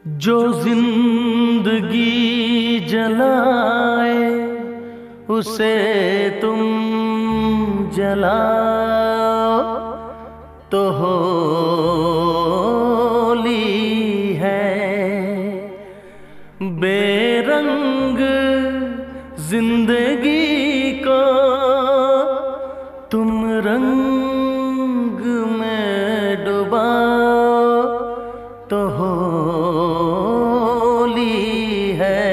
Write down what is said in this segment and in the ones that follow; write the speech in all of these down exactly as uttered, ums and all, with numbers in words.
जो जिंदगी जलाए उसे तुम जलाओ तो होली है। बेरंग जिंदगी को तुम रंग में डुबाओ तो होली है।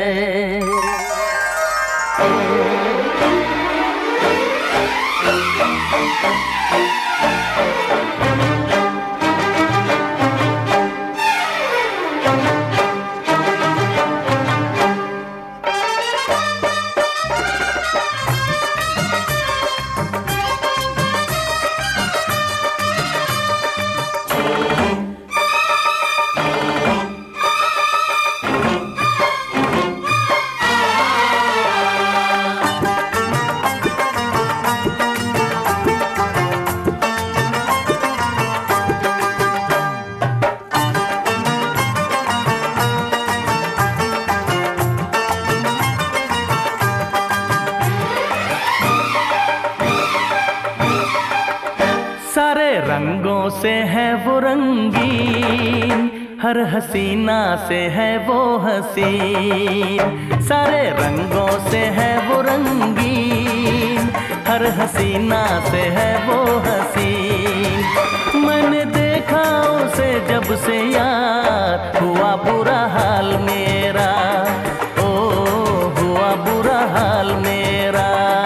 सारे रंगों से है वो रंगीन, हर हसीना से है वो हसीन। सारे रंगों से है वो रंगीन, हर हसीना से है वो हसीन। मैंने देखा उसे जब से यार, हुआ बुरा हाल मेरा, ओ हुआ बुरा हाल मेरा।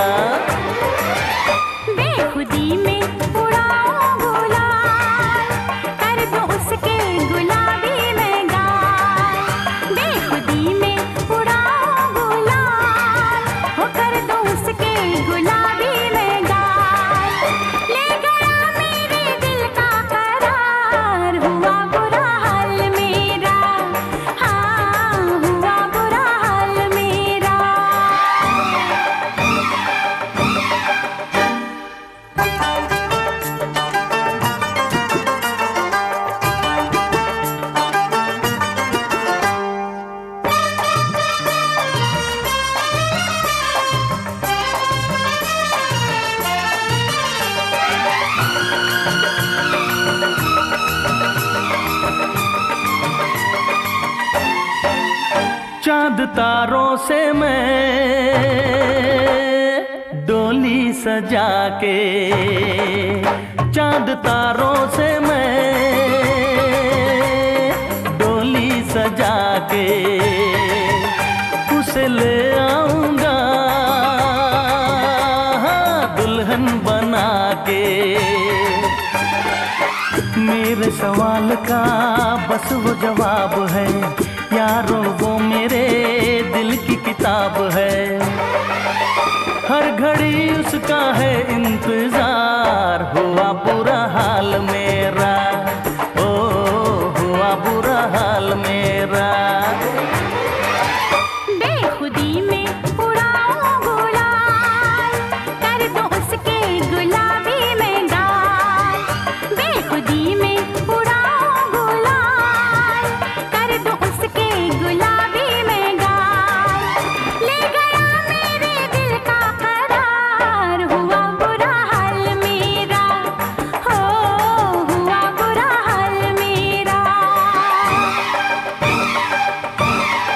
बेखुदी में चांद तारों से मैं डोली सजा के, चांद तारों से मैं डोली सजा के उसे ले आऊंगा दुल्हन बना के। मेरे सवाल का बस वो जवाब है, यारों वो मेरे दिल की किताब है। हर घड़ी उसका है इंतजार, हुआ बुरा हाल मेरा, ओ हुआ बुरा हाल मेरा। बेखुदी में उड़ाऊं गुलाल, कर दो उसके गुलाबी में गाल। बेखुदी में उड़ाऊं गुलाल, कर दो उसके गुलाबी में गाल। ले गया मेरे दिल का करार, हुआ बुरा हाल मेरा, हो हुआ बुरा हाल मेरा।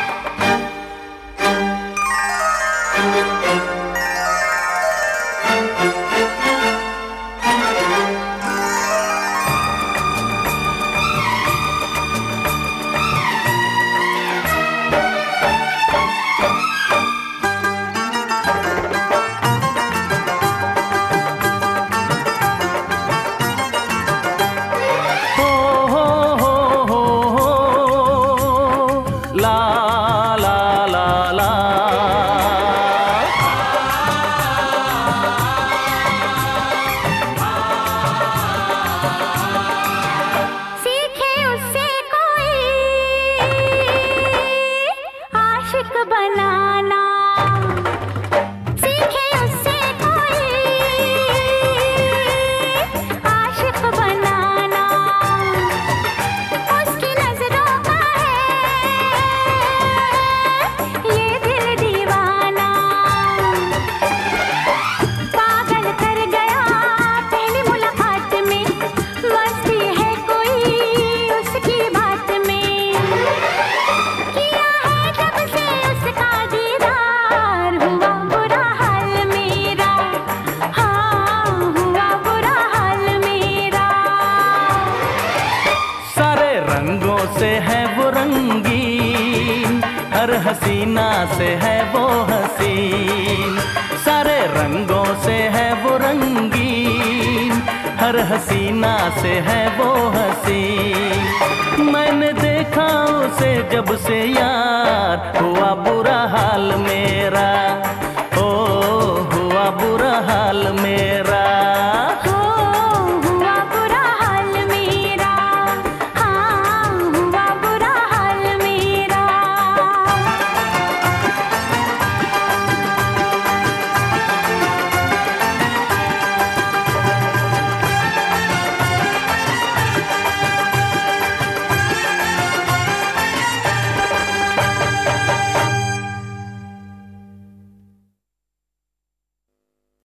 है वो रंगीन, हर हसीना से है वो हसीन, सारे रंगों से है वो रंगीन, हर हसीना से है वो हसीन। मैंने देखा उसे जब से यार हुआ